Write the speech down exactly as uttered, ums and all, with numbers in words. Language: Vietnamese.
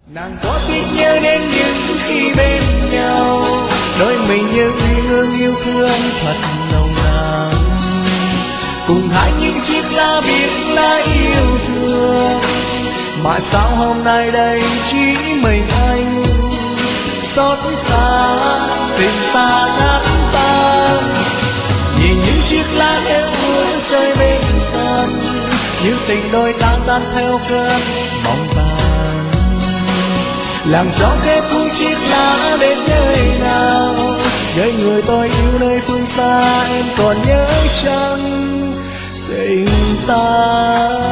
Nàng có tiếc nhớ đến những khi bên nhau, đôi mình như hương yêu thương thật nồng nàn, cùng hai những chiếc lá viết lá yêu thương. Mà sao hôm nay đây chỉ mình anh xót xa, tình ta nát tan. Nhìn những chiếc lá héo úa rơi bên sân, như tình đôi ta tan theo cơn mong tàn. Làn gió khẽ cuốn chiếc lá đến nơi nào, với người tôi yêu nơi phương xa, em còn nhớ chăng tình ta.